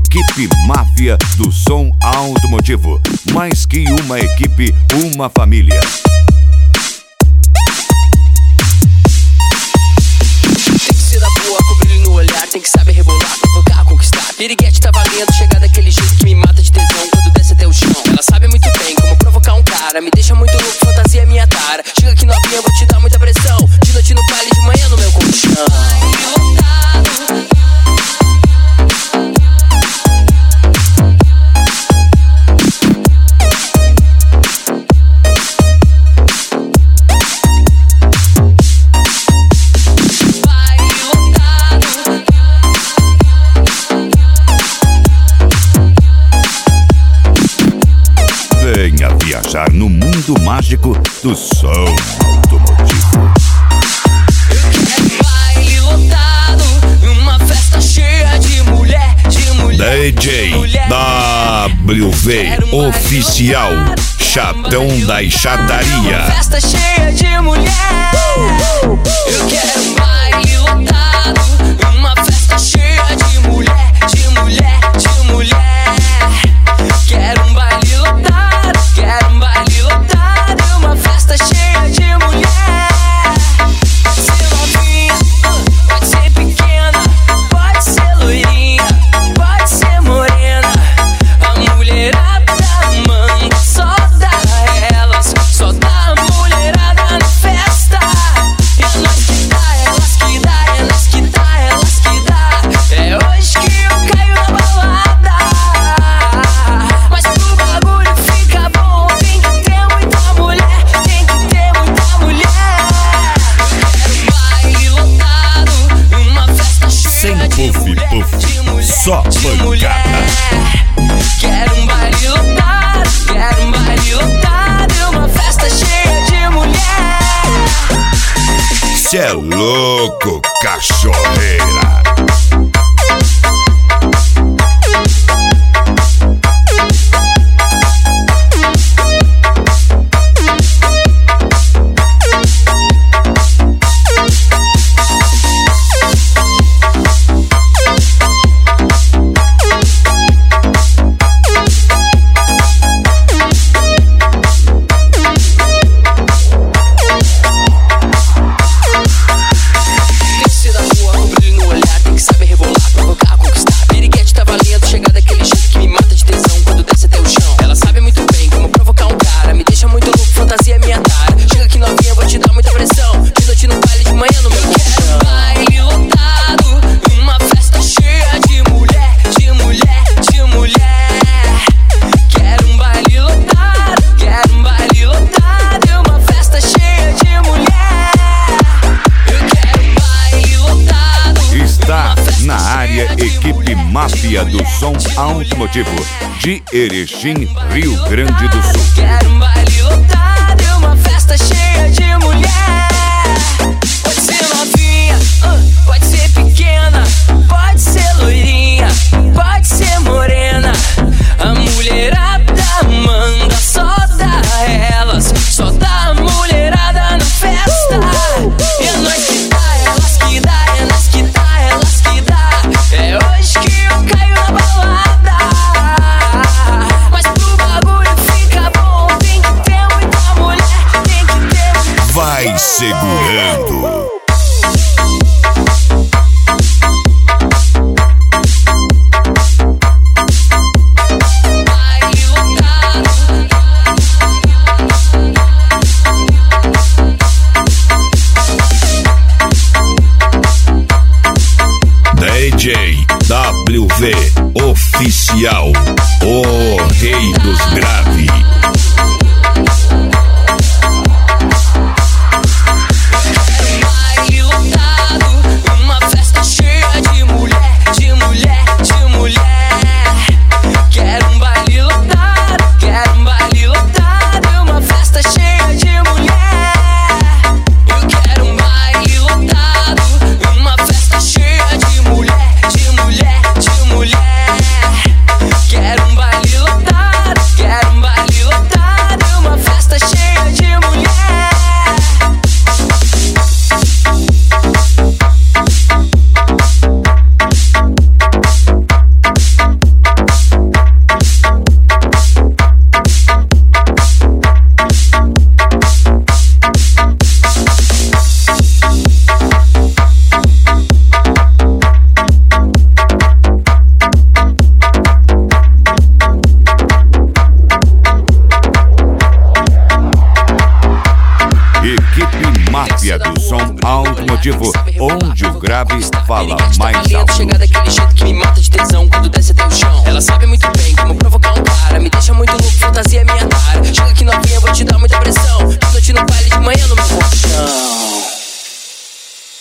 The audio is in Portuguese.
Equipe Máfia do Som Automotivo. Mais que uma equipe, uma família. Tem que ser da boa, com brilho no olhar. Tem que saber rebolar, provocar, conquistar. Piriguete tá valendo, chegar daquele jeito que me mata de tesão quando desce até o chão. Ela sabe muito bem como provocar um cara. Me deixa muito louco, fantasia é minha tara. Chega aqui novinha, vou te dar muita pressão. De noite no baile, de manhã no meu colchão. Venha viajar no mundo mágico do som automotivo. Baile lotado, uma festa cheia de mulher, DJ WV Oficial, Chatão da Chataria. Festa cheia de mulher. Eu quero um baile lotado, uma festa cheia de mulher, de mulher, de mulher. Quero um baile lotado, quero um baile lotado, uma festa cheia de mulher. Pode ser novinha, pode ser pequena, pode ser loirinha, pode ser morena. A mulherada manda, só dá elas, só dá a mulherada na festa. E é nós que dá, elas que dá, elas que dá, elas que dá. É hoje que eu caio na balada. Mas pro bagulho fica bom, tem que ter muita mulher, tem que ter muita mulher. Baile lotado, uma festa Sem cheia de puff, mulher, puff, de mulher, só de pancada. mulher. Quero um baile lotado, quero um baile lotado, uma festa cheia de mulher. Cê é louco, cachorreira. Tem que ser da rua, com brilho no olhar. Tem que saber rebolar, provocar, conquistar. Piriguete tá valendo, chegar daquele jeito que me mata de tesão quando desce até o chão. Ela sabe muito bem como provocar um cara. Me deixa muito louco, fantasia é minha tara. Chega aqui novinha, vou te dar muita pressão. De noite no baile, de manhã no meu colchão. Baile lotado, uma festa cheia de mulher, de mulher, de mulher. Quero um baile lotado, quero um baile lotado, uma festa cheia de mulher. Eu quero um baile lotado. Está na área Equipe Máfia do Som Automotivo de Erechim, Rio Grande do Sul. Quero um baile lotado, uma festa cheia de mulher. Pode ser novinha, pode ser pequena, pode ser loirinha, pode ser morena. A mulherada manda, só dá elas, só dá a mulherada na festa. E é nós que dá, elas que dá, elas que dá, elas que dá. É hoje que eu caio na balada. Mas pro bagulho fica bom, tem que ter muita mulher, tem que ter muita. Vai segurando. Baile lotado. DJ WV Oficial, o rei dos graves. Baile lotado, uma festa cheia de mulher, de mulher, de mulher. Quero um baile lotado, quero um baile lotado, uma festa cheia de mulher. Eu quero um baile lotado, uma festa cheia de mulher, de mulher, de mulher. Quero um baile lotado, quero um baile lotado. automotivo, onde o grave fala mais alto. alto. Chegar daquele jeito que me